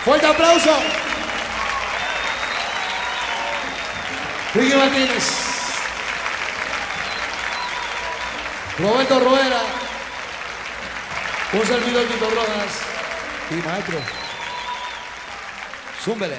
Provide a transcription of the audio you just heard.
Fuerte aplauso. Ricky Martínez. Roberto Rueda. Un servidor Tito Rojas. Y maestro. Zúmbele.